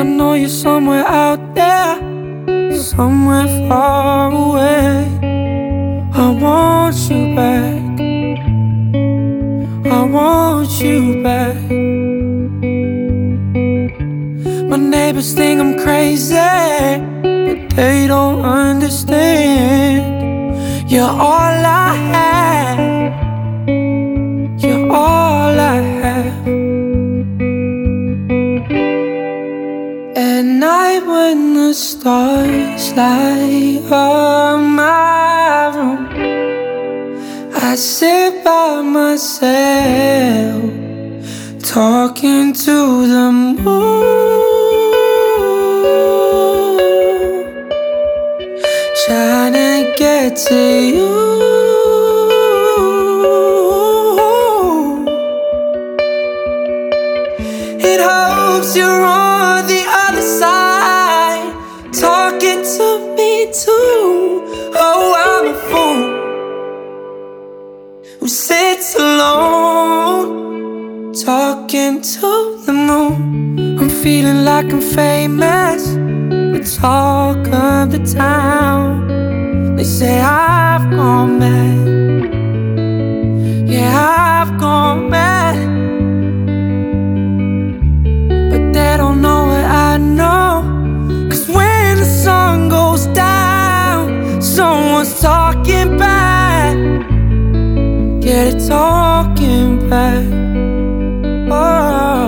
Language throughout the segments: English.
know you're somewhere out there, somewhere far away. I want you back, I want you back. My neighbors think I'm crazy, but they don't understand. You're all I have, you're all I have. At night when the stars light up my room, I sit by myself, talking to the moon, trying to get to you. It hopes you're on the other side, talking to me too. Oh, I'm a fool who sits alone, talking to the moon. I'm feeling like I'm famous, the talk of the town. They say I've gone mad, yeah, I've gone mad. But they don't know what I know, 'cause when the sun goes down, someone's talking back, yeah, they're talking back. Oh.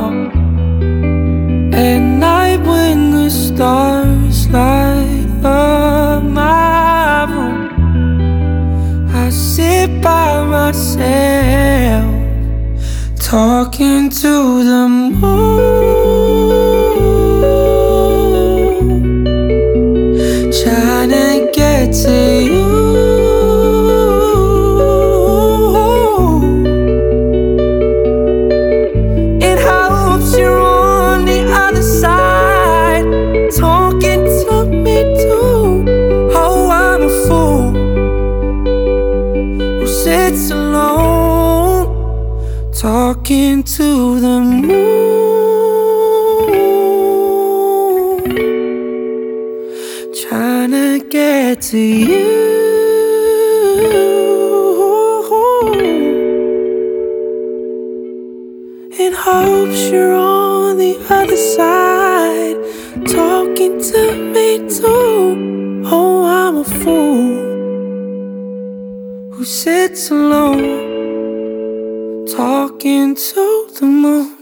At night when the stars light up my room, I sit by myself, talking to the moon, trying to get to you. It hopes you're on the other side, talking to me too. Oh, I'm a fool who sits alone, talking to the moon, trying to get to you. It hopes you're on the other side, talking to me too. Oh, I'm a fool who sits alone, talking to the moon.